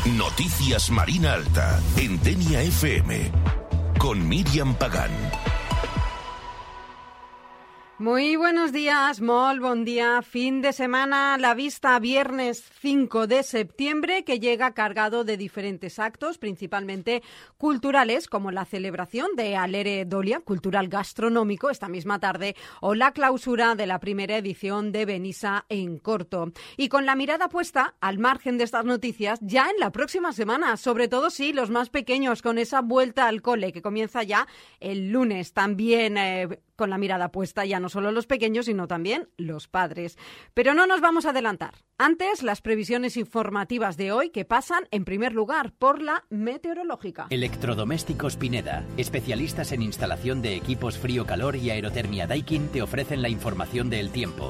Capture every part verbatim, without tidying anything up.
Noticias Marina Alta, en Denia F M, con Miriam Pagán. Muy buenos días, molt bon día. Fin de semana a la vista, viernes cinco de septiembre, que llega cargado de diferentes actos, principalmente culturales, como la celebración de Alere Dolia, cultural gastronómico, esta misma tarde, o la clausura de la primera edición de Benissa en corto. Y con la mirada puesta, al margen de estas noticias, ya en la próxima semana, sobre todo sí, los más pequeños, con esa vuelta al cole que comienza ya el lunes. También eh, con la mirada puesta ya no solo los pequeños, sino también los padres. Pero no nos vamos a adelantar. Antes, las previsiones informativas de hoy, que pasan, en primer lugar, por la meteorológica. Electrodomésticos Pineda, especialistas en instalación de equipos frío-calor y aerotermia Daikin, te ofrecen la información del tiempo.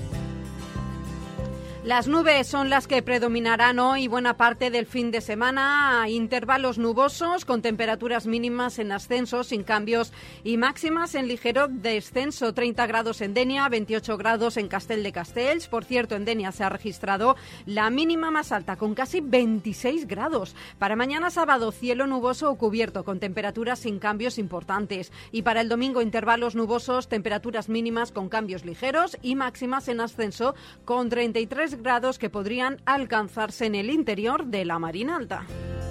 Las nubes son las que predominarán hoy buena parte del fin de semana. Intervalos nubosos con temperaturas mínimas en ascenso, sin cambios, y máximas en ligero descenso. treinta grados en Denia, veintiocho grados en Castell de Castells. Por cierto, en Denia se ha registrado la mínima más alta, con casi veintiséis grados. Para mañana sábado, cielo nuboso o cubierto, con temperaturas sin cambios importantes. Y para el domingo, intervalos nubosos, temperaturas mínimas con cambios ligeros y máximas en ascenso, con treinta y tres grados que podrían alcanzarse en el interior de la Marina Alta.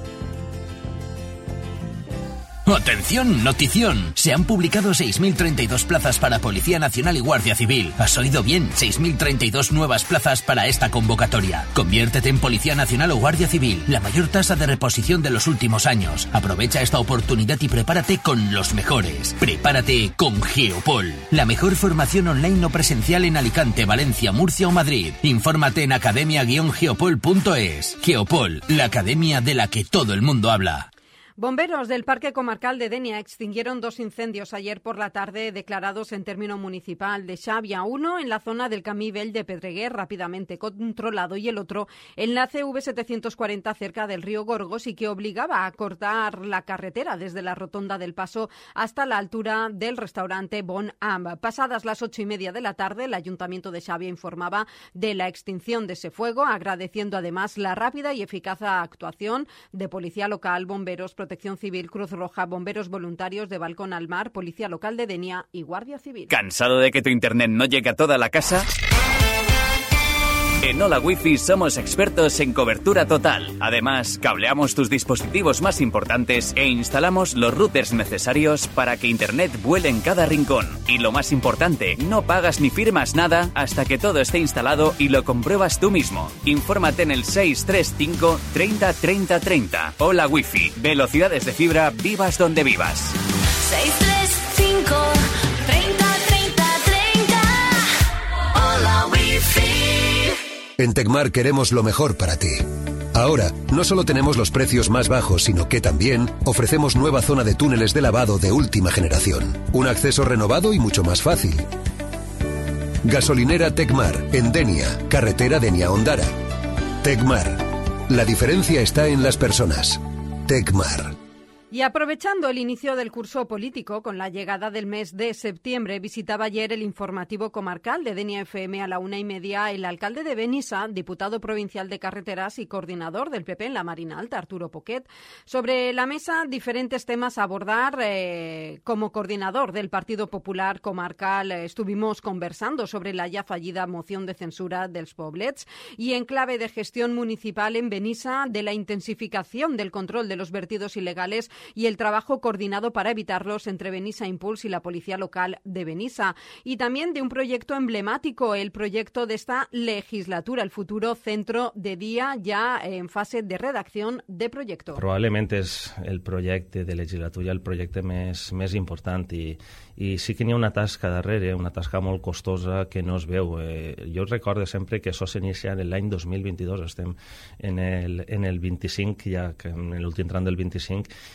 ¡Atención! ¡Notición! Se han publicado seis mil treinta y dos plazas para Policía Nacional y Guardia Civil. ¿Has oído bien? seis mil treinta y dos nuevas plazas para esta convocatoria. Conviértete en Policía Nacional o Guardia Civil. La mayor tasa de reposición de los últimos años. Aprovecha esta oportunidad y prepárate con los mejores. Prepárate con Geopol. La mejor formación online o presencial en Alicante, Valencia, Murcia o Madrid. Infórmate en academia guion geopol punto es. Geopol, la academia de la que todo el mundo habla. Bomberos del Parque Comarcal de Denia extinguieron dos incendios ayer por la tarde declarados en término municipal de Xàbia. Uno en la zona del Camí Vell de Pedreguer, rápidamente controlado, y el otro en la C V setecientos cuarenta cerca del río Gorgos, y que obligaba a cortar la carretera desde la rotonda del Paso hasta la altura del restaurante Bon Am. Pasadas las ocho y media de la tarde, el Ayuntamiento de Xàbia informaba de la extinción de ese fuego, agradeciendo además la rápida y eficaz actuación de Policía Local, Bomberos, Protección Civil, Cruz Roja, Bomberos Voluntarios de Balcón al Mar, Policía Local de Denia y Guardia Civil. ¿Cansado de que tu internet no llegue a toda la casa? En Hola Wi-Fi somos expertos en cobertura total. Además, cableamos tus dispositivos más importantes e instalamos los routers necesarios para que internet vuele en cada rincón. Y lo más importante, no pagas ni firmas nada hasta que todo esté instalado y lo compruebas tú mismo. Infórmate en el seis tres cinco treinta treinta treinta. Hola Wi-Fi. Velocidades de fibra, vivas donde vivas. seis tres cinco treinta treinta treinta. Hola Wi-Fi. En Tecmar queremos lo mejor para ti. Ahora, no solo tenemos los precios más bajos, sino que también ofrecemos nueva zona de túneles de lavado de última generación. Un acceso renovado y mucho más fácil. Gasolinera Tecmar, en Denia, carretera Denia-Ondara. Tecmar. La diferencia está en las personas. Tecmar. Y aprovechando el inicio del curso político, con la llegada del mes de septiembre, visitaba ayer el informativo comarcal de Denia F M a la una y media el alcalde de Benissa, diputado provincial de Carreteras y coordinador del P P en la Marina Alta, Arturo Poquet. Sobre la mesa, diferentes temas a abordar. Eh, como coordinador del Partido Popular Comarcal, eh, estuvimos conversando sobre la ya fallida moción de censura dels Poblets, y en clave de gestión municipal en Benissa, de la intensificación del control de los vertidos ilegales y el trabajo coordinado para evitarlos entre Benissa Impulse y la Policía Local de Benissa. Y también de un proyecto emblemático, el proyecto de esta legislatura, el futuro Centro de Dia, ya en fase de redacción de proyecto. Probablement és el projecte de legislatura el projecte més, més important, i, i sí que n'hi ha una tasca darrere, una tasca molt costosa que no es veu. Eh, jo recordo sempre que això s'inicia en l'any dos mil vint-i-dos, estem en el, en el vint-i-cinc, ja en l'últim tram del vint-i-cinc,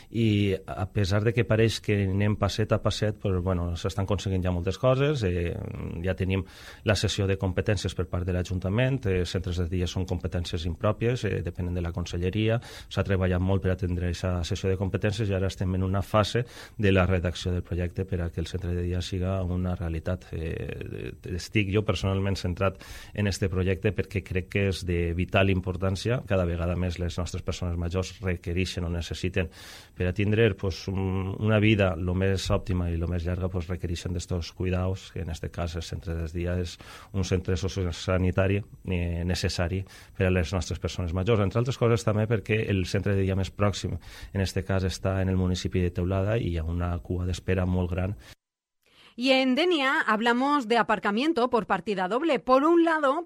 i a pesar de que pareix que anem passet a passet, pues, bueno, s'estan aconseguint ja moltes coses, eh, ja tenim la cessió de competències per part de l'Ajuntament, eh, centres de dia són competències impròpies, eh, depenen de la conselleria, s'ha treballat molt per atendre aquesta cessió de competències i ara estem en una fase de la redacció del projecte per a que el centre de dia siga una realitat. Eh, estic jo personalment centrat en este projecte perquè crec que és de vital importància. Cada vegada més les nostres persones majors requereixen o necessiten per a tindre pues, un, una vida el més òptima i el més llarga pues, requereixen d'estos cuidados, que en aquest cas el centre de dia és un centre sociosanitari eh, necessari per a les nostres persones majors, entre altres coses també perquè el centre de dia més pròxim en aquest cas està en el municipi de Teulada i hi ha una cua d'espera molt gran. Y en Denia hablamos de aparcamiento por partida doble. Por un lado,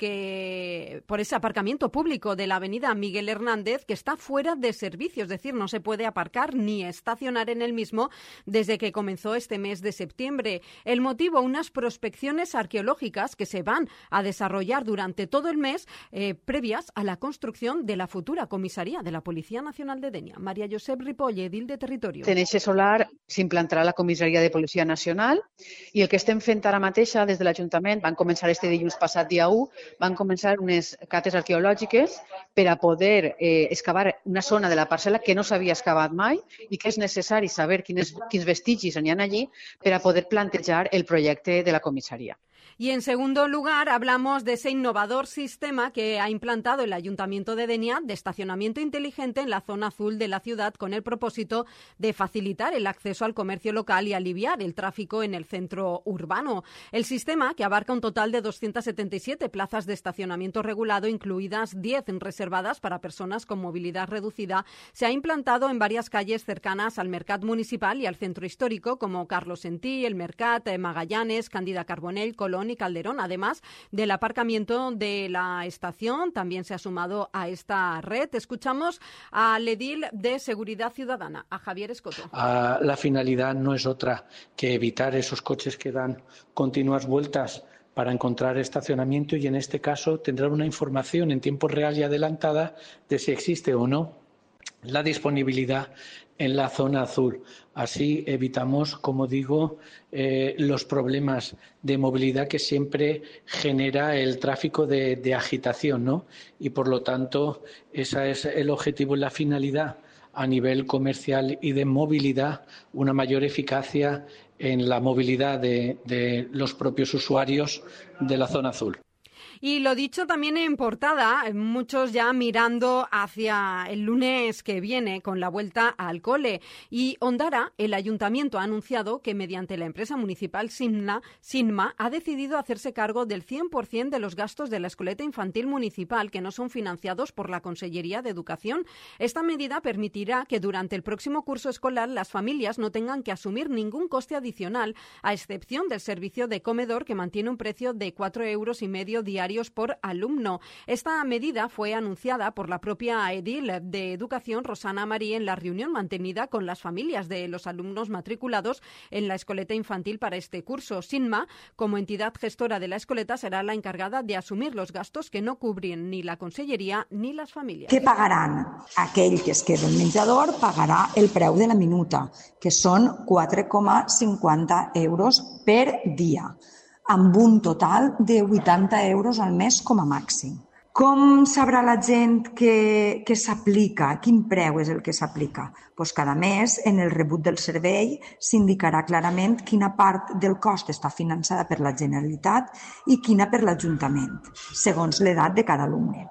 porque por ese aparcamiento público de la avenida Miguel Hernández, que está fuera de servicio, es decir, no se puede aparcar ni estacionar en el mismo desde que comenzó este mes de septiembre. El motivo, unas prospecciones arqueológicas que se van a desarrollar durante todo el mes, eh, previas a la construcción de la futura comisaría de la Policía Nacional de Denia. María Josep Ripoll, edil de Territorio. En ese solar s'implantarà la comissaria de Policia Nacional i el que estem fent ara mateixa des de l'Ajuntament, van començar este dilluns passat dia u, van començar unes cates arqueològiques per a poder eh, excavar una zona de la parcel·la que no s'havia excavat mai i que és necessari saber quins, quins vestigis n'hi ha allí per a poder plantejar el projecte de la comissaria. Y en segundo lugar, hablamos de ese innovador sistema que ha implantado el Ayuntamiento de Denia de estacionamiento inteligente en la zona azul de la ciudad con el propósito de facilitar el acceso al comercio local y aliviar el tráfico en el centro urbano. El sistema, que abarca un total de doscientas setenta y siete plazas de estacionamiento regulado, incluidas diez reservadas para personas con movilidad reducida, se ha implantado en varias calles cercanas al Mercat Municipal y al centro histórico como Carlos Sentí, el Mercat, Magallanes, Cándida Carbonell, Colón y Calderón. Además del aparcamiento de la estación, también se ha sumado a esta red. Escuchamos al edil de Seguridad Ciudadana, a Javier Escoto. Uh, la finalidad no es otra que evitar esos coches que dan continuas vueltas para encontrar estacionamiento y en este caso tendrán una información en tiempo real y adelantada de si existe o no la disponibilidad en la zona azul. Así evitamos, como digo, eh, los problemas de movilidad que siempre genera el tráfico de, de agitación, ¿no? Y por lo tanto, ese es el objetivo y la finalidad a nivel comercial y de movilidad, una mayor eficacia en la movilidad de, de los propios usuarios de la zona azul. Y lo dicho también en portada, muchos ya mirando hacia el lunes que viene con la vuelta al cole. Y Ondara, el ayuntamiento ha anunciado que mediante la empresa municipal Sinma, Sinma ha decidido hacerse cargo del cien por ciento de los gastos de la escoleta infantil municipal que no son financiados por la Consellería de Educación. Esta medida permitirá que durante el próximo curso escolar las familias no tengan que asumir ningún coste adicional, a excepción del servicio de comedor que mantiene un precio de cuatro euros y medio diarios por alumno. Esta medida fue anunciada por la propia edil de Educación, Rosana Marí, en la reunión mantenida con las familias de los alumnos matriculados en la escoleta infantil para este curso. Sinma, como entidad gestora de la escoleta, será la encargada de asumir los gastos que no cubren ni la Conselleria ni las familias. Què pagaran? Aquell que es queda en menjador pagarà el preu de la minuta, que són quatre coma cinquanta euros per dia, amb un total de vuitanta euros al mes com a màxim. Com sabrà la gent que, que s'aplica? Quin preu és el que s'aplica? Pues cada mes, en el rebut del servei, s'indicarà clarament quina part del cost està finançada per la Generalitat i quina per l'Ajuntament, segons l'edat de cada alumne.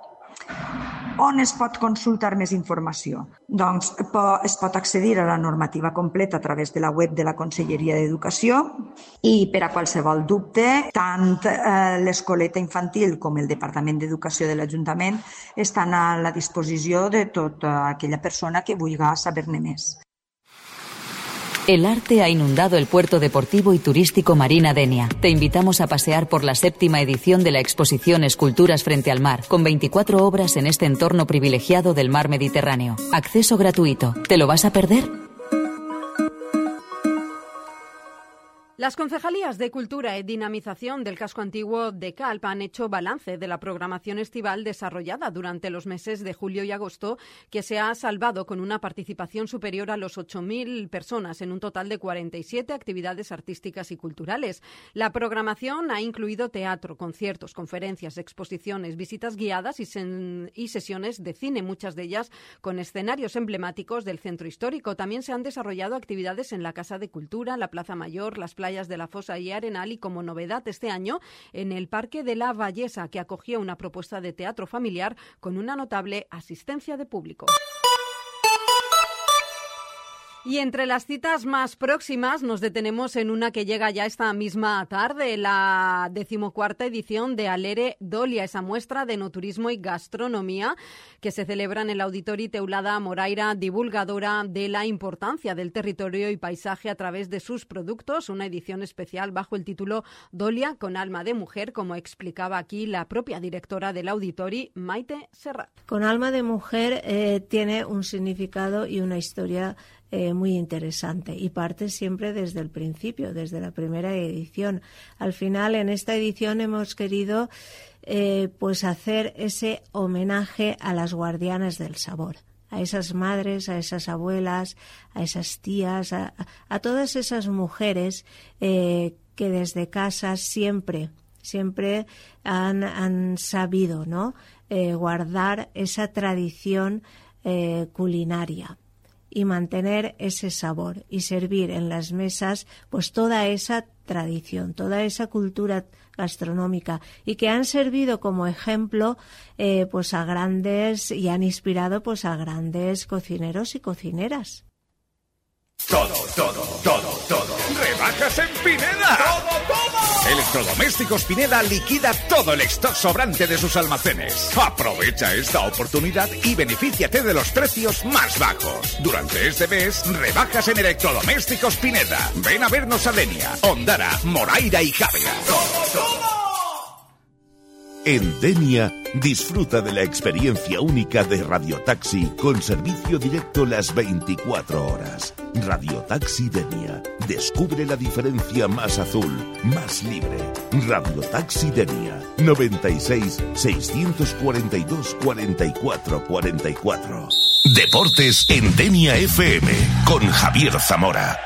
On es pot consultar més informació? Doncs es pot accedir a la normativa completa a través de la web de la Conselleria d'Educació i per a qualsevol dubte, tant eh, l'escoleta infantil com el Departament d'Educació de l'Ajuntament estan a la disposició de tota aquella persona que vulgui saber-ne més. El arte ha inundado el puerto deportivo y turístico Marina Denia. Te invitamos a pasear por la séptima edición de la exposición Esculturas frente al mar, con veinticuatro obras en este entorno privilegiado del mar Mediterráneo. Acceso gratuito. ¿Te lo vas a perder? Las concejalías de Cultura y Dinamización del Casco Antiguo de Calp han hecho balance de la programación estival desarrollada durante los meses de julio y agosto, que se ha salvado con una participación superior a los ocho mil personas en un total de cuarenta y siete actividades artísticas y culturales. La programación ha incluido teatro, conciertos, conferencias, exposiciones, visitas guiadas y, sen- y sesiones de cine, muchas de ellas con escenarios emblemáticos del centro histórico. También se han desarrollado actividades en la Casa de Cultura, la Plaza Mayor, las playas de la Fosa y Arenal y, como novedad este año, en el Parque de la Vallesa, que acogió una propuesta de teatro familiar con una notable asistencia de público. Y entre las citas más próximas nos detenemos en una que llega ya esta misma tarde, la decimocuarta edición de Alere Dolia, esa muestra de enoturismo y gastronomía que se celebra en el Auditori Teulada Moraira, divulgadora de la importancia del territorio y paisaje a través de sus productos, una edición especial bajo el título Dolia con alma de mujer, como explicaba aquí la propia directora del Auditori, Maite Serrat. Con alma de mujer eh, tiene un significado y una historia Eh, muy interesante y parte siempre desde el principio, desde la primera edición. Al final, en esta edición hemos querido eh, pues hacer ese homenaje a las guardianas del sabor, a esas madres, a esas abuelas, a esas tías, a, a todas esas mujeres eh, que desde casa siempre, siempre han, han sabido, ¿no? eh, guardar esa tradición eh, culinaria y mantener ese sabor y servir en las mesas pues toda esa tradición, toda esa cultura gastronómica, y que han servido como ejemplo eh, pues a grandes y han inspirado pues a grandes cocineros y cocineras. Todo, todo, todo, todo. ¡Rebajas en Pineda! ¡Todo, todo! Electrodomésticos Pineda liquida todo el stock sobrante de sus almacenes. Aprovecha esta oportunidad y benefíciate de los precios más bajos. Durante este mes, rebajas en Electrodomésticos Pineda. Ven a vernos a Denia, Ondara, Moraira y Javea. ¡Todo, todo! En Denia, disfruta de la experiencia única de Radiotaxi con servicio directo las veinticuatro horas. Radiotaxi Denia. Descubre la diferencia más azul, más libre. Radiotaxi Denia. noventa y seis, seiscientos cuarenta y dos, cuarenta y cuatro cuarenta y cuatro. Deportes en Denia F M con Javier Zamora.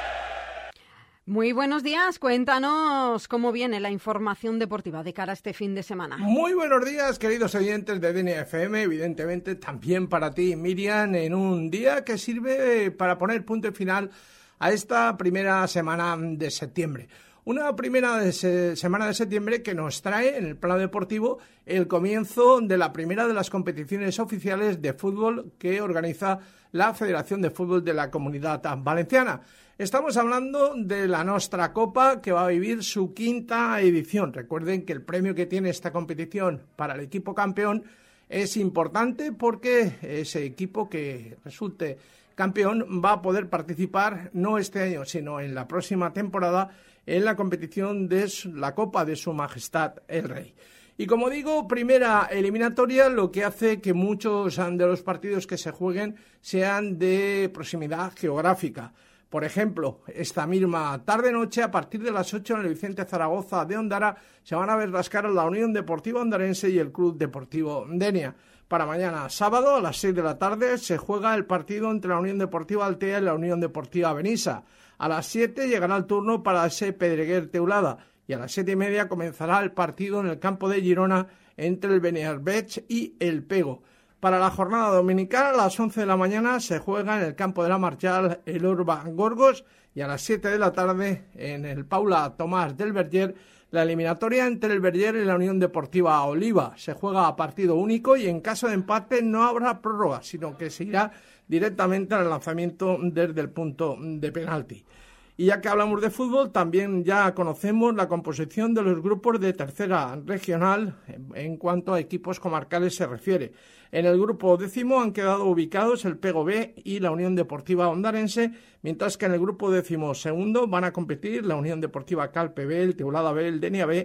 Muy buenos días, cuéntanos cómo viene la información deportiva de cara a este fin de semana. Muy buenos días, queridos oyentes de Denia F M, evidentemente también para ti, Miriam, en un día que sirve para poner punto y final a esta primera semana de septiembre. Una primera de se- semana de septiembre que nos trae en el plano deportivo el comienzo de la primera de las competiciones oficiales de fútbol que organiza la Federación de Fútbol de la Comunidad Valenciana. Estamos hablando de la Nostra Copa, que va a vivir su quinta edición. Recuerden que el premio que tiene esta competición para el equipo campeón es importante porque ese equipo que resulte campeón va a poder participar no este año, sino en la próxima temporada en la competición de la Copa de Su Majestad el Rey. Y como digo, primera eliminatoria, lo que hace que muchos de los partidos que se jueguen sean de proximidad geográfica. Por ejemplo, esta misma tarde-noche, a partir de las ocho en el Vicente Zaragoza de Ondara, se van a ver las caras la Unión Deportiva Ondarense y el Club Deportivo Denia. Para mañana sábado, a las seis de la tarde, se juega el partido entre la Unión Deportiva Altea y la Unión Deportiva Benissa. A las siete llegará el turno para ese Pedreguer Teulada y a las siete y media comenzará el partido en el campo de Girona entre el Beniarbech y el Pego. Para la jornada dominical, a las once de la mañana se juega en el campo de la Marchal el Urban Gorgos y a las siete de la tarde en el Paula Tomás del Verger la eliminatoria entre el Verger y la Unión Deportiva Oliva. Se juega a partido único y en caso de empate no habrá prórroga, sino que se irá directamente al lanzamiento desde el punto de penalti. Y ya que hablamos de fútbol, también ya conocemos la composición de los grupos de tercera regional en cuanto a equipos comarcales se refiere. En el grupo décimo han quedado ubicados el Pego B y la Unión Deportiva Ondarense, mientras que en el grupo décimo segundo van a competir la Unión Deportiva Calpe B, el Teulada B, el Denia B,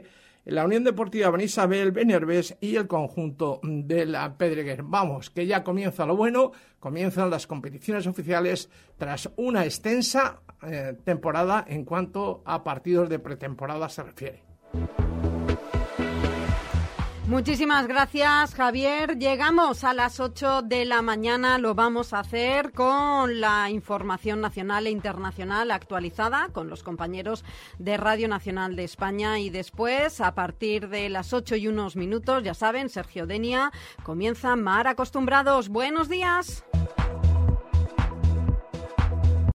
la Unión Deportiva Benisabel, Benervés y el conjunto de la Pedreguer. Vamos, que ya comienza lo bueno, comienzan las competiciones oficiales tras una extensa eh, temporada en cuanto a partidos de pretemporada se refiere. Muchísimas gracias, Javier. Llegamos a las ocho de la mañana. Lo vamos a hacer con la información nacional e internacional actualizada con los compañeros de Radio Nacional de España. Y después, a partir de las ocho y unos minutos, ya saben, Sergio Denia comienza Mar Acostumbrados. Buenos días.